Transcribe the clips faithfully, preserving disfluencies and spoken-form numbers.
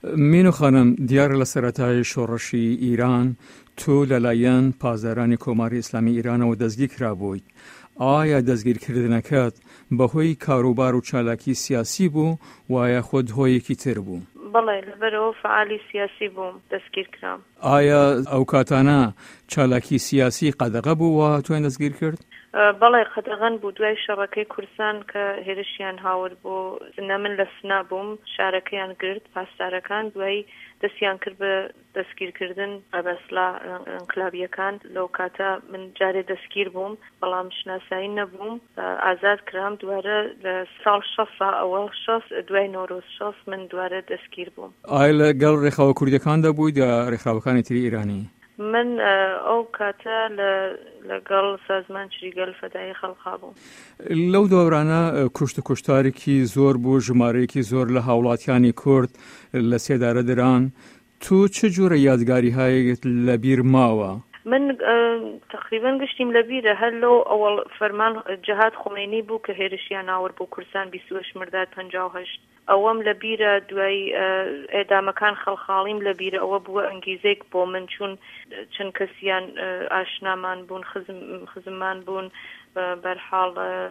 مینو خانم دیار لە سەرەتای شۆڕەشی ئیران تۆ لەلایەن پازارانی کۆماری ئیسلامی ئیرانەوە دەستگیر کرابوویت. ئایا دەستگیرکردنەکەت بەهۆی کاروبار و چالاکی سیاسی بوو وایە خۆت هۆیەکی تر بوو؟ بەڵێ لەبەرەوە فعالی سیاسی بووم دەستگیر کرام. ئایا ئەو کاتانە چالاکی سیاسی قەدەغە بوو و توێن دەستگیر کرد؟ بەڵێ قەدەغەن بوو. دوای شەڕەکەی کوردستان کە هێرشیان هاورد بۆ زنە من لە سنا بووم، شارەکەیان گرت پاسدارەکان، دوای دەستیان کرد بە دەستگیرکردن بەسلا ئەنقلابیەکان. لەو کاتە من جارێ دەستگیر بووم، بەڵام شناسایی نەبووم، ئازاد کرام. دوارە لە ساڵ شەسا ئەوە شەس دوای نۆرۆز شەس من دوارە دەستگیر بووم. ئایا لەگەڵ ڕێخاوە کوردەکاندا بووی یا ڕێخاوەکانی تری ئیرانی؟ من ئەو کاتە لەگەڵ سازمان چریگەل فەدایی خەڵقا بووم. لەو دۆرانە کوشت و کوشتارێکی زۆر بوو، ژمارەیەکی زۆر لە هاوڵاتیانی کورد لە سێدارە دران. تو چه جۆرە یادگاری هەیەت لە بیر ماوە؟ من تقریبا گشتیم لە بیرە هەر لەو ئەوڵ فەرمان جەهاد خۆمینی بوو کە هێرشیان ئاورد بۆ کوردستان بیست و هەشت مرداد پەنجا و هەشت. ئەوەم لە بیرە دوای ئێدامەکان خەڵخاڵیم لە بیرە ئەوە بووە ئەنگیزێک بۆ من، چون چەند کەسیان ئاشنامان بوون، خزممان بوون، بەرحاڵ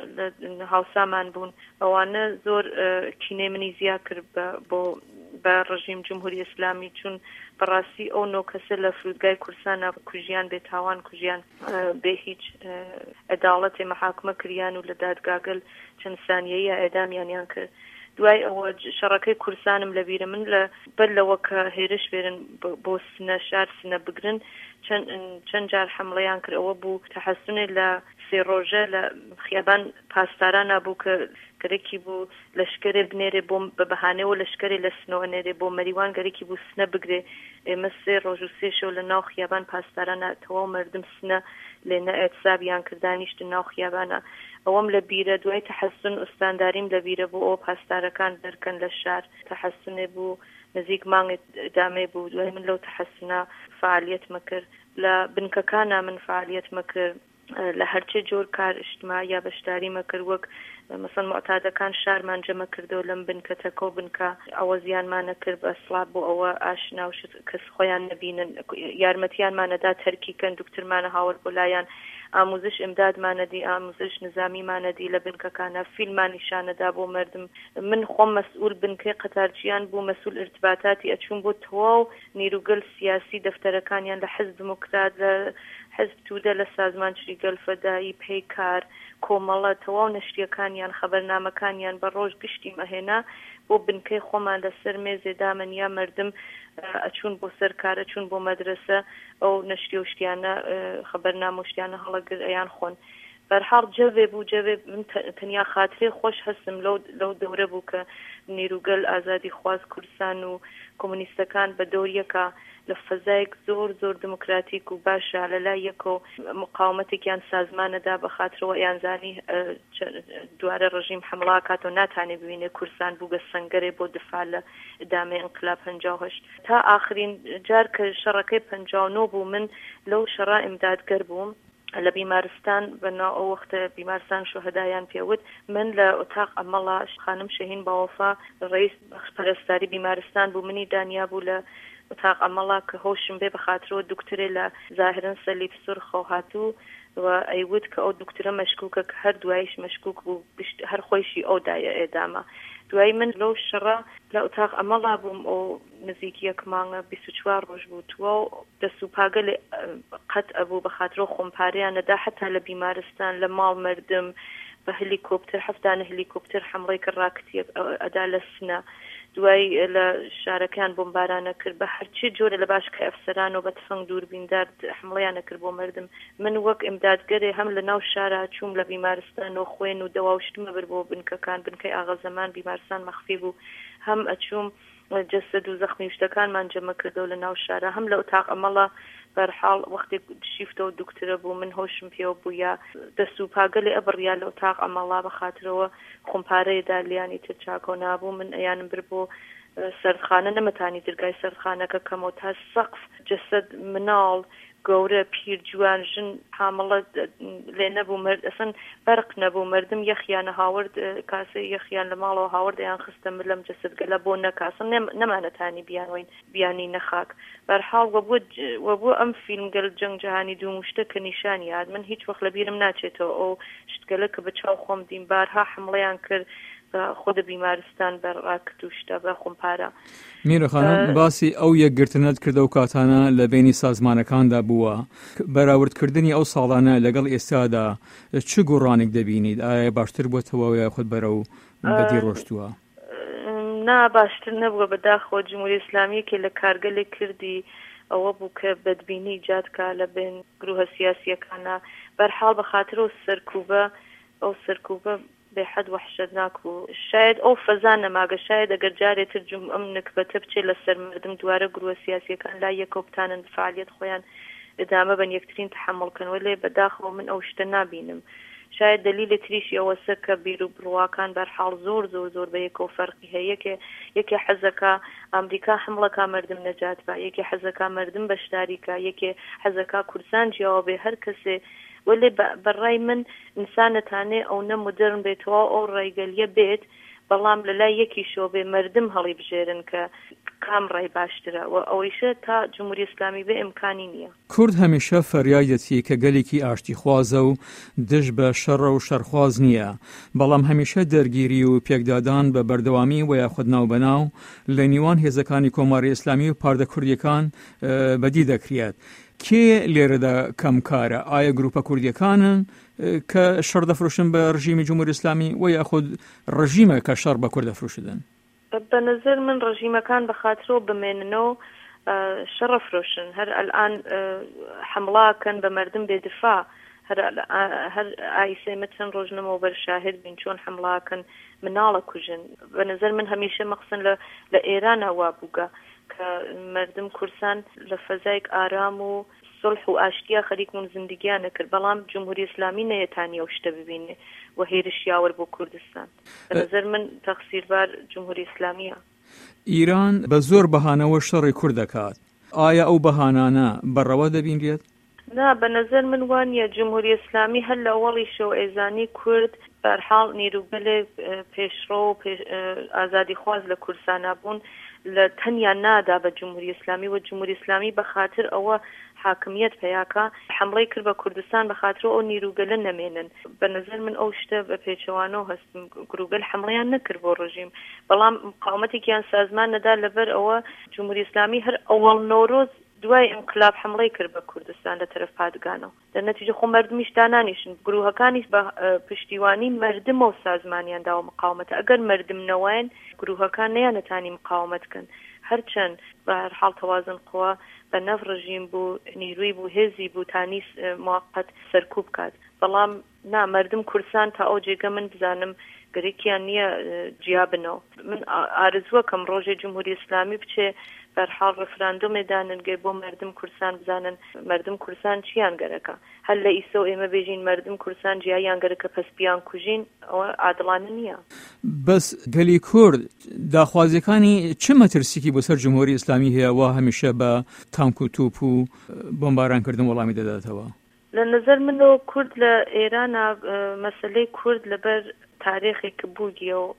هاوسامان بوون. ئەوانە زۆر کینەی منی زیاد کرد بۆ بە ڕژیم جمهوری ئیسلامی، چون بەڕاستی ئەو نۆ کەسە لە فرودگای کوردستان کوژیان بێتاوان کوژیان بێ هیچ عەداڵەتێ مەحاکمە کریان و لە دادگاگەل چەند سانیەیە ئێدامیانیان کرد. دوای ئەوە شەڕەکەی کوردستانم لە بیرە من لە بەر لەوە کە هێرش بێرن بۆ سنە شار سنە بگرن چەند جار حمڵەیان کرد. ئەوە بوو تەحەسونێ لە سێ ڕۆژە لە خیابان پاسدارانە بوو کە گەرەکی بوو لەشکرێ بنێرێ بۆ بە بەهانەوە لەشکرێ لە سنەوە نێرێ بۆ مەریوان گەرەکی بوو سنە بگرێ. ئێمە سێ ڕۆژ و سێ شەو لە ناو خیابان پاسدارانە تەواو مردم سنە لێنە ئێتسابیان کردانیشتن ناو خیابانە. ئەوەم لە بیرە دوای تەحەسن ئوستانداریم لە بیرە بوو ئەو پاسدارەکان دەرکەن لە شار. تەحەسنێ بوو نزیک مانگێت دامێ بوو. دوای من لەو تەحەسنە فعالیت مەکرد، لە بنکەکانە من فعالیت مەکرد، لە هەرچێ جۆر کار ئیجتیماعی یا بەشداری مەکرد. وەک مەسەڵەن معتادەکان شارمان جەمە کردەوە لەم بنکەتەکە و بنکە ئەوە زیانمانە کرد بە سڵاب بۆ ئەوە ئاشنا و کەس خۆیان نەبینن. یارمەتیانمانەدا تەرکیکەن، دوکترمانە هاوڕ بۆ لایەن، ئاموزش ئیمدادمانەدی، ئاموزش نظامیمانەدی لە بنکەکانە، فیلمان نیشانەدا بۆ مردم. من خۆم مەسئول بنکەی قەتارچیان بوو، مەسئول ئرتباتاتی ئەچوون بۆ تەواو نیروگەل سیاسی دەفتەرەکانیان لە حزب دموکرات، لە حزب توودە، لە سازمان چریگەل فەدایی، پەیکار، کۆمەڵە، تەواو نەشریەکانیان خەبەرنامەکانیان بە ڕۆژ گشتی مەهێنا بۆ بنکەی خۆمان لەسەر مێزێدا منیا مردم ئەچوون بۆ سەرکارە، چوون بۆ مەدرسە، ئەو نەشری و شتیانە خەبەرنامە و شتیانە هەڵەگر ئەیان خۆن. بەرحاڵ جەوێ بوو جەوێ من تەنیا خاترێ خۆش هەستم لەو دەورە بوو کە نیروگەل ئازادی خواست کوردستان و کۆمونیستەکان بە دەوریەکە لە فەزایەک زۆر زۆر دموکراتیک و باشە لەلای یەکەوە مقاومەتێکیان سازمانەدا بە خاترەوە یانزانی دوارە ڕژیم حمڵا کاتەوە ناتانێ ببینێ کوردستان بوو بە سەنگەرێ بۆ دفاع لە ئدامێ ئینقلاب پەنجا و هەشت. تا ئاخرین جار کە شەڕەکەی پەنجا و نۆ بوو من لەو شەڕا ئیمدادگەر بووم لە بیمارستان. بەناو ئەو وەختە بیمارستان شوهەدایان پێوت. من لە ئۆتاق ئەمەڵا خانم شەهین باوەفا ڕئیس پەرستاری بیمارستان بوو، منی دانیا بوو لە ئۆتاق ئەمەڵا کە هۆشم بێ بەخاترەوە دوکترێ لە زاهرن سەلیب سورخەو هاتوو و ئەیوت کە ئەو دوکترە مەشکوکە کە هەر دوایش مەشکوک بوو، هەر خۆیشی ئەو دایە ئێدامە. دوای من لەو شەڕە لە ئۆتاق ئەمەڵا بووم، ئەو نزیکی یەک مانگە بیست و چوار ڕۆژ بوو تووە و دەست و پاگە لێ قەت ئەبوو بەخاترەوە خۆمپارەیانەدا حتا لە بیمارستان لە ماڵ مردم بە هەلیکۆپتەر هەفتانە هەلیکۆپتەر حمڵەی کرد ڕاکتیەک ئەدا لە سنە. دوای لە شارەکان بۆمبارانە کرد بە هەرچی جۆرە لە باشکە ئەفسەران و بە تفەنگ دووربیندار حمڵەیانە کرد بۆ مردم. من وەک ئیمدادگەرێ هەم لە ناو شارە چووم لە بیمارستان و خوێن و دەواوشتمە بر بۆ بنکەکان، بنکەی ئاغا زەمان بیمارستان مەخفی بوو، هەم ئەچووم جەسەد و زەخمی شتەکانمان جەمە کردەوە لە ناو شارە، هەم لە ئۆتاق ئەمەڵا بەرحاڵ وەختێک شیفتەوە دوکترە بوو من هۆشم پێوە بوو یا دەست و پاگەلێ ئەبڕیا لە ئۆتاق ئەمەڵا بەخاترەوە خۆمپارەیەدا لیانی تر چاکۆ نابوو. من ئەیانم بر بۆ سەردخانە، نەمەتانی دەرگای سەردخانەکە کەمەوە تا سەقف جەسەد مناڵ گەورە پیر جوان ژن حامڵە لێ نەبوو مرد ئەسن بەرق نەبوو مردم یەخیانە هاورد کاسە یەخیان لە ماڵەوە هاورد یان خستە من لەم جەسەدگەلە بۆ نەکاسن نەمانەتانی بیانوین بیانی نەخاک بەرحاڵ وەبوو ئەم فیلمگەل جەنگ جەهانی دوو شتە کە نیشانی یاد من هیچ وەخت لە بیرم ناچێتەوە ئەو شتگەلە کە بە چاو خۆم دیم بارها حمڵەیان کرد خۆدە بیمارستان بەڕاکت و شتە بە خۆمپارە. میرە خانم باسی ئەو یەکگرتنت کردە و کاتانە لە بینی سازمانەکاندا بووە بەراوردکردنی ئەو ساڵانە لەگەڵ ئێستادا چ گۆڕانێک دەبینیت؟ ئایا باشتر بووەتەوە یا خۆت بەرە و بەدی ڕۆشتووە؟ نا باشتر نەبووە بەداخۆ جمهوری ئیسلامیەکێ لە کارگەلێک کردی ئەوە بوو کە بەدبینی ایجادکا لە بین گروهە سیاسیەکانە بەرحاڵ بە خاطر ئەو سەرکوبە ئەو سەرکوبە بێحەد وحشەتناک بوو شاید ئەو فەزا نەماگە شاید ئەگەر جارێتر جم ئەم نکبەتە بچێت لەسەر مردم دوارە گروهە سیاسیەکان لا یەکەوە بتانن فعالیت خۆیان ئدامە بەن یەکترین تحمڵکەنەوە لێ بەداخەوە من ئەو شتە نابینم شاید دلیلی تریشی ئەوەسە کە بیر و بڕواکان بەرحاڵ زۆر زۆر زۆر بە یەکەوە فەرقی هەیە یەکێ یەکێ حەزەکە ئەمریکا حمڵەکە مردم نەجات بە یەکێ حەزەکە مردم بەشداریکە یەکێ حەزەکە کورسان جیاوە بێ هەر کەسێ ولی بەڕای من ئینسانەتانێ ئەو نە مدرن بێتەوە ئەو ڕێگەلیە بێت بەڵام لەلای یەکی شۆبێ مردم هەڵی بژێرن کە کام ڕای باشترە و ئەوەیشە تا جمهوری ئیسلامی بێ ئیمکانی نییە. کورد هەمیشە فەریادەتی کە گەلێکی ئاشتی خوازە و دژ بە شەڕە و شەرخواز نییە بەڵام هەمیشە دەرگیری و پێکدادان بە بەردەوامی و یاخود ناو بەناو لە نیوان هێزەکانی کۆماری ئیسلامی و پاردە کوردیەکان بەدی دەکرێت. کێ لێرەدا کەم کارە؟ ئایا گروپە کوردیەکانن کە شەڕ دەفرۆشن بە ڕژیمی جمهوری ئیسلامی و یاخود ڕژیمە کە شەڕ بە کورد دەفرۆشدن؟ بە نظر من ڕژیمەکان بە خاطرۆ بمێننەوە شەڕ فرۆشن هەر ئەلان حمڵاکەن بە مردم بێدفاع هەر ئایسێ متن ڕۆژنەمەوە بەرشاهد بین چۆن حمڵاکەن مناڵە کوژن بە نظر من هەمیشە مەخسن لە ئێران هەوا بووگە کە مردم کورسان لە فەزایك ئارام و صلح و ئاشتیا خەریکمون زندگیان نەکرد بەڵام جمهوری ئیسلامی نەیەتانی ئەو شتە ببینێ و هێرشیاوەر بۆ کوردستان بە نظر من تەقسیربار جمهوری ئیسلامیە. ئیران بە زۆر بەهانەوە شەڕی کورد دەکات ئایا ئەو بەهانانە بەڕەوە دەبینرێت؟ نا بە نظر من وانە جمهوری ئیسلامی هەر لە وەڵی شەو ئێزانی کورد بەرحاڵ نیروگەلێ پێشڕۆ و ئازادی خواز لە کورسانە بوون لە تەنیا نادا بە جمهوری ئیسلامی و جمهوری ئیسلامی بە خاطر ئەوە حاکمیت پیاکە حمڵەی کرد بە کوردستان بە خاطر ئەو نیروگەلە نەمێنن بە نظر من ئەو شتە بە پێچەوانەوە هەستم گروگەل حمڵیان نەکرد بۆ ڕژیم بەڵام مقاومەتێکیان سازمان نەدا لەبەر ئەوە جمهوری ئیسلامی هەر ئەوەڵ نۆرۆز دوای انقلاب حمڵەی کرد بە کوردستان لە تەرەف پادگانەوە دەرنەتیجە خۆ مردمیش دانانیشن گروهەکانیش بە پشتیوانی مردم و سازمانیان داوە مقاومەتە ئەگەر مردم نەوایەن گروهەکان نەیانەتانی مقاومەت کەن هەرچەند بە هەر حاڵ تەوازن قوە بە نەف ڕژیم بوو نیروی بوو هێزی بوو تانی موقت سەرکوب کات بەڵام نا مردم کورسان تا ئەو جێگە من بزانم گەرێکیان نییە جیا بنەوە من ئارزووە کەم ڕۆژێ جمهوری ئیسلامی بچێ بەرحاڵ ڕفراندۆمێ داننگەی بۆ مردم کورسان بزانن مردم کورسان چیان گەرەکە هەر لە ئیسە و ئێمە بێژین مردم کورسان جیایان گەرەکە پەسپیان کوژین ئەوە عادڵانە نییە. بەس گەلی کورد داخوازیەکانی چ مەترسیکی بۆ سەر جمهوری ئیسلامی هەیە وا هەمیشە بە تانک و توپ و بۆمبارانکردن وەڵامی دەداتەوە؟ لە نظر منەوە کورد لە ئێرانە مەسلەی کورد لەبەر تاریخێک بووگیە و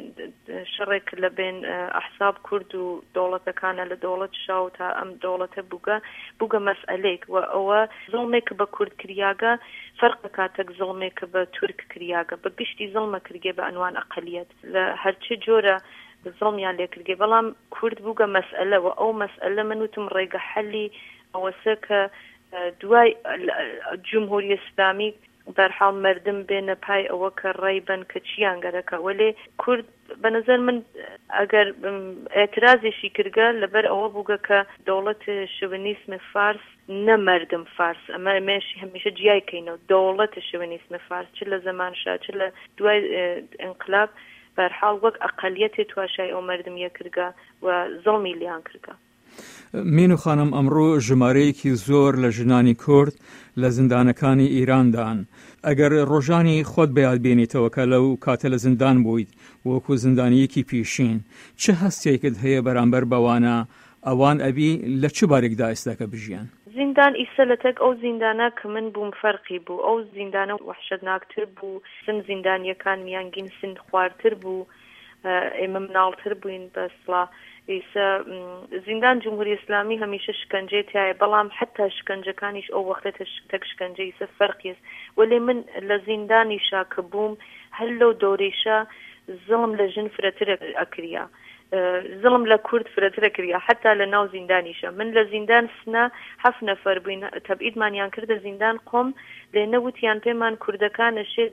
شەڕێک لە بین ئەحساب کورد و دەوڵەتەکانە لە دەوڵەت شاو تا ئەم دەوڵەتە بووگە بووگە مەسئلەیەک و ئەوە زڵمێک بە کورد کریاگە فەرقە کاتێک زڵمێک بە تورک کریاگە بە گشتی زڵمە کردگێ بە ئەنوان ئەقەلیەت لە هەرچی جۆرە زڵمیان لێ کردگێ بەڵام کورد بووگە مەسئلە و ئەو مەسئلە من وتم ڕێگە حەلی ئەوەسە کە دوای جمهوری ئیسلامی بەرحاڵ مردم بێنە پای ئەوە کە ڕێیبن کە چیان گەرەکە وەلێ کورد بە نظر من ئەگەر ئێترازێکی کردگە لەبەر ئەوە بووگە کە دەوڵەت شوڤنیسمی فارس نەمەردم فارس ئەمە مێشی هەمیشە جیایکەینەوە دەوڵەت شوڤنیسمی فارس چ لە زەمان شا چ لە دوای ئینقلاب بەرحاڵ وەک ئەقەلیەتێ تواشای ئەو مردمیە کردگە و زڵمی لیان کردگە. مینو خانم ئەمڕۆ ژمارەیەکی زۆر لە ژنانی کورد لە زیندانەکانی ئیراندان ئەگەر ڕۆژانی خۆت بەیاد بێنیتەوە کە لەو کاتە لە زیندان بوویت وەکو زیندانیەکی پیشین چه هەستێکت هەیە بەرامبەر بەوانە ئەوان ئەبی لە چ بارێکدا ئێستاکە بژیان؟ زیندان ئیسە لە تەک ئەو زیندانە کە من بووم فەرقی بوو، ئەو زیندانە وحشەتناکتر بوو، سن زیندانیەکان میانگین سن خواردتر بوو، ئێمە مناڵتر بووین بەسڵا ئیسە زیندان جمهوری ئیسلامی هەمیشە شکنجێ تایە، بەڵام حتا شکنجەکانیش ئەو وەختە تەک شکنجە ئیسە فەرقیست. وەلێ من لە زیندانیشا کە بووم هەر لەو دۆرەیشە زڵم لە ژن فرەتر ئەکریا، زڵم لە کورد فرەترە کریا، حتا لە ناو زیندانیشە. من لە زیندان سنە هەفت نەفەر بووین، تەبعیدمانیان کردە زیندان قۆم، لێ نەوتیان پێمان کوردەکان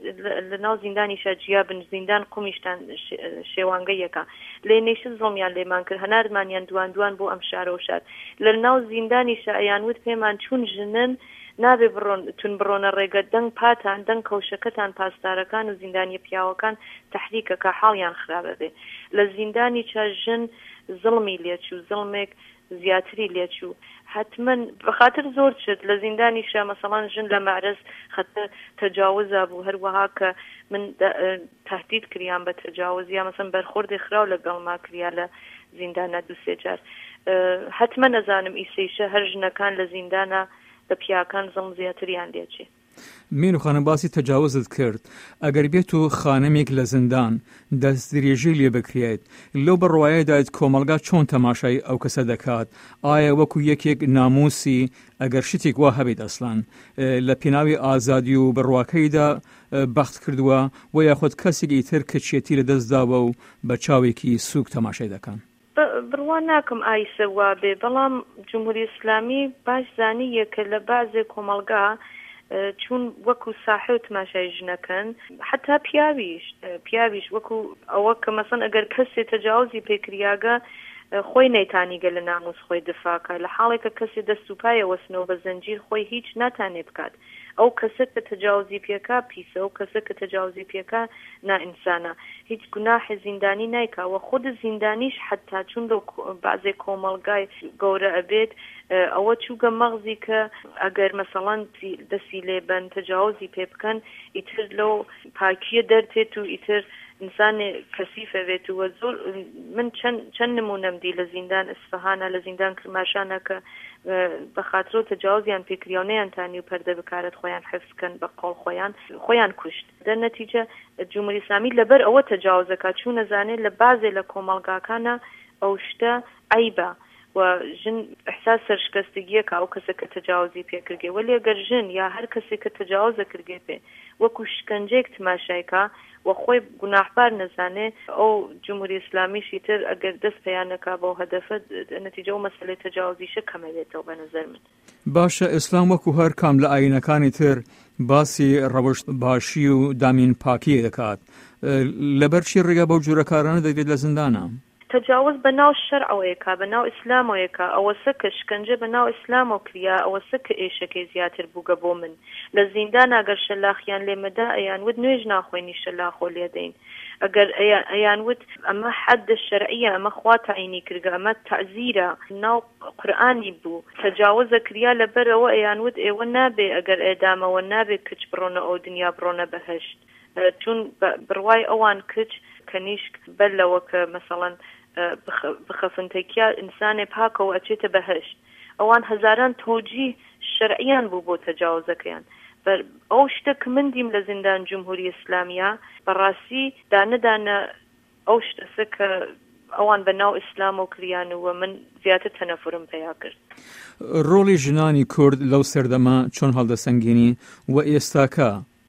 لە ناو زیندانیشە جیابن، زیندان قومیشتان شێوانگەیەکە، لێ نێشە زڵمیان لێمان کرد، هەناردمانیان دوان دوان بۆ ئەم شارە و شار. لە ناو زیندانیشە ئەیانوت پێمان چون ژنن نابێ بڕۆن تون بڕۆنە ڕێگە، دەنگ پاتان دەنگ کەوشەکەتان پاسدارەکان و زیندانی پیاوەکان تەحریکە کە حاڵیان خراپە بێ. لە زیندانی چا ژن زڵمی لێچوو، زڵمێک زیاتری لێچوو، حتمما بەخاطر زۆر چت لە زیندانیشە مەسەڵەن ژن لە مەعرز خەتە تەجاوزا بوو، هەروەها کە من تهدید کریان بە تەجاوز یا مەسەڵەن بەرخوردی خراو لەگەڵما کریا لە زیندانە دوو سێ جار. حتمما نەزانم ئیسەیشە هەر ژنەکان لە زیندانە لە پیاکان زڵم زیاتریان لێچێ. مینو خانم باسی تەجاوزت کرد، ئەگەر بێت و خانەمێک لە زیندان دەست درێژی لێ بکرێت، لەو بڕواایەدایت کۆمەلگا چۆن تەماشای ئەو کەسە دەکات؟ ئایا وەکو یەکێک ناموسی ئەگەر شتێک وا هەبێت ئەسڵان لە پێناوی ئازادی و بڕواکەیدا بەخت کردووە، و یاخود کەسێکی تر کە چێتی لە دەستداوە و بە چاوێکی سووک تەماشای دەکەن؟ بڕوان ناکەم ئایسە وابێ، بەڵام جمهوری ئیسلامی باش زانیە کە لە بازێ کۆمەلگا چون وەکو ساحێ و تماشای ژنەکەن، حتا پیاویش پیاویش وەکو ئەوە کە مەسەن ئەگەر کەسێ تەجاوزی پێکریاگە خۆی نەیتانیگە لە ناموس خۆی دفاکە، لە حاڵێکە کەسێ دەست و پایە وەسنەوە بە زەنجیر خۆی هیچ ناتانێ بکات. ئەو کەسە کە تەجاوزی پێکا پیسە، ئەو کەسە کە تەجاوزی پێکا نائینسانە، هیچ گوناحی زیندانی نایکاوە. خود زیندانیش حتا چون بەعزێ کۆمەلگای گەورە ئەبێت ئەوە چووگە مەغزی کە ئەگەر مەسەڵەن دەسی لێبەن تەجاوزی پێ بکەن ئیتر لەو پاکیە دەرتێت و ئیتر ئینسانێ کەسیفە بێت. و زۆر من چەند نمونەم دی لە زیندان ئەسفەهانە، لە زیندان کرماشانە کە بەخاترۆ تەجاوزیان پێکریاونەیان تانی و پەردە بکارەت خۆیان حفظکەن بە قۆڵ خۆیان خۆیان کوشت. دە نەتیجە جمهوری ئیسلامی لەبەر ئەوە تەجاوزەکە چوو نەزانێت لە بازێ لە کۆمەڵگاکانە ئەو شتە عیبە و ژن احساس سەرشکەستگیەکە ئەو کەسە کە تەجاوزی پێکردێ. وەلی ئەگەر ژن یا هەر کەسێک کە تەجاوزە کردێ پێ وەکو شکنجەیەک تماشایکە و خۆی گوناحبار نەزانێ، ئەو جمهوری ئیسلامیشی تر ئەگەر دەست پێیانەکە بۆ هەدەفە نەتیجە و مەسەلەی تەجاوزیشە کەمەوێتەوە بە نەزەر من. باشە، ئیسلام وەکو هەر کام لە ئاینەکانی تر باسی ڕەوشت باشی و دامین پاکی دەکات، لەبەر چی ڕێگا بەو جۆرە کارانە دەگرێت لە زیندانە؟ تجاوز بناو شرعەوەیەکە، بناو ئیسلامەوەیەکە، ئەوە سە کە شکنجە بناو ئیسلامەوە کریا، ئەوە سە کە ئێشەکەی زیاتر بووگە بۆ من. لە زیندان ئەگەر شەلاخیان لێمەدا ئەیانوت نوێژ ناخۆینی شەلاخۆ لێدەین، ئەگەر ئەیانوت ئەمە حەدە شەرعیە، ئەمە خوا تەعینی کردگە، ئەمە تەعزیرە، ناو قورئانی بوو، تەجاوزە کریا لەبەرەوە ئەیانوت ئێوە نابێ ئەگەر ئێدامەوە نابێ کچ بڕۆنە ئەو دنیا بڕۆنە بەهەشت، چون بڕوای ئەوان کچ کەنیشک بەلەوە کە مەسەڵەن بخەفنتێکیا ئینسانێ پاکەوە ئەچێتە بەهەشت. ئەوان هەزاران تۆجی شەرعیان بوو بۆ تەجاوزەکەیان. ئەو شتە کە من دیم لە زیندان جمهوری ئیسلامیە بەڕاستی دانەدانە ئەو شتەسە کە ئەوان بەناو ئیسلام و کریانەوە من زیاتر تەنەفرم پێیا کرد. ڕۆڵی ژنانی کورد لەو سەردەما چۆن هەڵدەسەنگێنی و ئێستاکە؟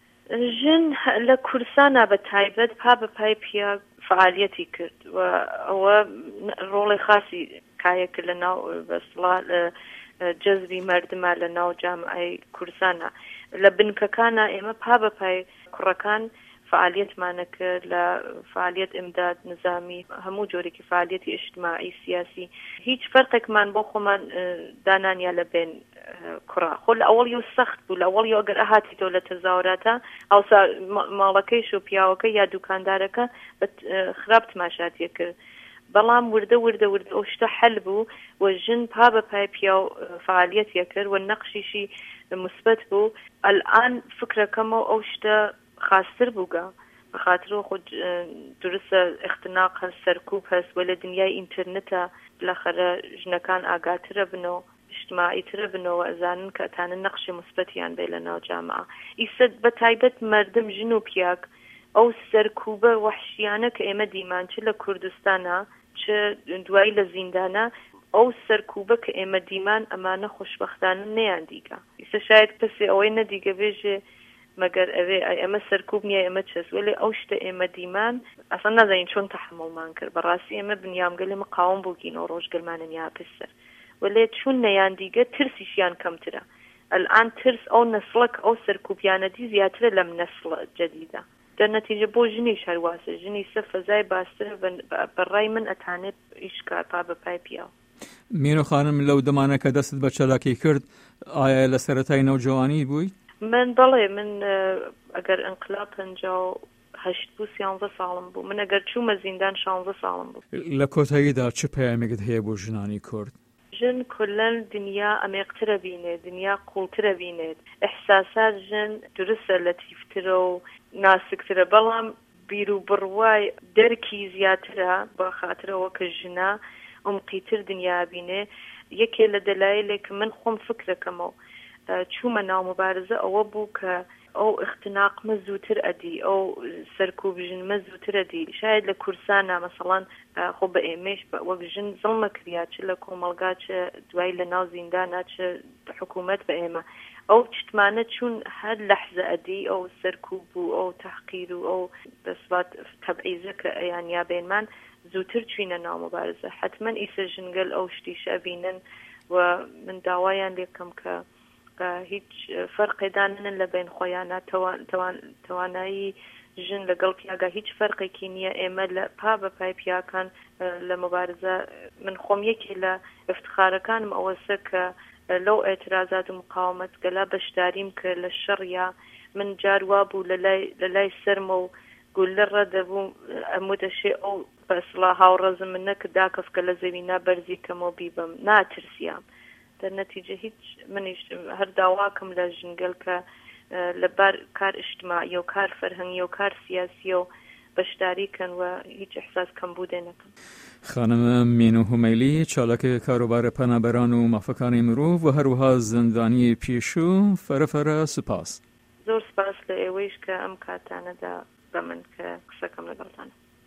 ژن لە کوردستانە بە تایبەت پا بە پای پیا فعالیەتی کرد و ئەوە ڕۆڵی خاصی کایەکە لە ناو بەسڵا جەزبی مردمە لە ناو جامعەی کوردستانە. لە بنکەکانە ئێمە پا بە پای کوڕەکان فعالیەتمانە کرد لە فعالیەت ئیمداد نظامی، هەموو جۆرێکی فعالیەتی ئیجتماعی سیاسی. هیچ فەرقێکمان بۆ خۆمان دانانیا لە بین کوڕا. خۆ لە ئەوڵی و سەخت بوو، لە ئەوڵی ئەگەر ئەهاتیتەوە لە تەزاوراتە ئەوسا ماڵەکەیش و پیاوەکە یا دوکاندارەکە خراپ تماشاتیە کرد. بەڵام وردە وردە وردە ئەو شتە حەل بوو و ژن پا بە پای پیا و فعالیەتیە کرد و نەقشیشی مثبت بوو. ئەلئان فکرەکەمەوە ئەو شتە خاستر بووگە، بەخاطر خود درستە اختناق هەست، سەرکوب هەست، وە لە دنیای ئینترنێتە بالاخره ژنەکان ئاگاترە بنەوە اجتماعی ترە بنەوە ئەزانن کە ئەتانە نەخشی مثبەتیان بێ لەناو جامعە. ئیسە بە تایبەت مردم ژن و پیاک ئەو سەرکوبە وەحشیانە کە ئێمە دیمان چ لە کوردستانە چ دوایی لە زیندانە ئەو سەرکوبە کە ئێمە دیمان ئەمانە خۆشبەختانە نەیان دیگە. ئیسە شاید کەسێ ئەوەی نەدیگە بێژێ مەگەر ئەوێ ئەمە سەرکوب نییە ئێمە چەس وێلێ ئەو شتە ئێمە دیمان ئەسڵ نازانین چۆن تەحمڵمان کرد. بەڕاستی ئێمە بنیامگەلێ مقاوم بووگین و ڕۆژگەلمانە یا پسر وێلێ چون نەیان دیگە ترسیشیان کەمترە. الآن ترس ئەو نەسڵک ئەو سەرکوبیانەتی زیاترە لەم نەسڵ جەدیدە. دەرنەتیجە بۆ ژنیش هەرواسە ژنی سە فەزای باسترە بەڕای من ئەتانێت ئیشکار پا بە پای پیاوە. مینۆ خانم لەو دەمانە کە دەستت بە چالاکی کرد ئایا لە سەرەتای نەوجەوانی بووی؟ من بەڵێ من ئەگەر ئەنقلاب پەنجا و هەشت بوو سیانزە ساڵم بوو. من ئەگەر چوومە زیندان شانزە ساڵم بوو. لە کۆتاییدا چ پەیامێکت هەیە بۆ ژنانی کورد؟ ژن کلەن دنیا ئەمێقترە بینێت، دنیا قوڵترە بینێت، ئەحساسات ژن درستە لەتیفترە و ناسکترە، بەڵام بیر و بڕوای دەرکی زیاترە بە خاترەوە کە ژنا ئومقیتر دنیا بینێ. یەکێ لە دەلایلێک من خۆم فکرەکەمەوە چوومە ناو مبارزە ئەوە بوو کە ئەو اختناقمە زووتر ئەدی، ئەو سەرکوب ژنمە زووتر ئەدی. شاید لە کورسانە مەسەڵەن خۆ بە ئێمەش وەک ژن زڵمە کریا چ لە کۆمەڵگا چ دوای لە ناو زیندانە چ حکوومەت بە ئێمە ئەو چتمانە چون هەر لەحزە ئەدی ئەو سەرکوب و ئەو تەحقیر و ئەو دەسبات تەبعیزە کە ئەیان یا بێنمان زووتر چوینە ناو مبارزە. حتمما ئیسە ژنگەل ئەو شتیشە بینن و من داوایان لێکەم کە هیچ فەرقێدانن لە بین خۆیانە توانایی ژن لەگەڵ پیاگە هیچ فەرقێکی نییە. ئێمە لە پا بە پای پیاکان لە مبارزە من خۆم یەکێ لە افتخارەکانم ئەوەسە کە لەو ئێترازات و مقاومەت گەلا بەشداریم کە لە شەڕیا من جاروا بوو لە لای سەرمە و گولە ڕەدەبوو ئەمو دەشێ ئەو بەسڵا هاوڕەزم من نەکە داکەفکە لە زەوینا بەرزی کەمەوە بیبم ناترسیام. دەرنەتیجە هیچ منیش هەر داواکەم لە ژنگەل کە لەبار کار ئیجتیماعی و کار فەرهەنگی و کار سیاسی و بەشداری کەن و هیچ ئەحساس کەمبوودێ نەکەن. خانم مینۆ هومەیلی چالاکە کاروبارە پەنابەران و مافەکانی مرۆڤ و هەروەها زندانی پێشوو فەرەفەرە سوپاس. زۆر سپاس لە ئێوەیش کە ئەم کاتانەدا بە من کە قسەکەم لەگەڵتانە.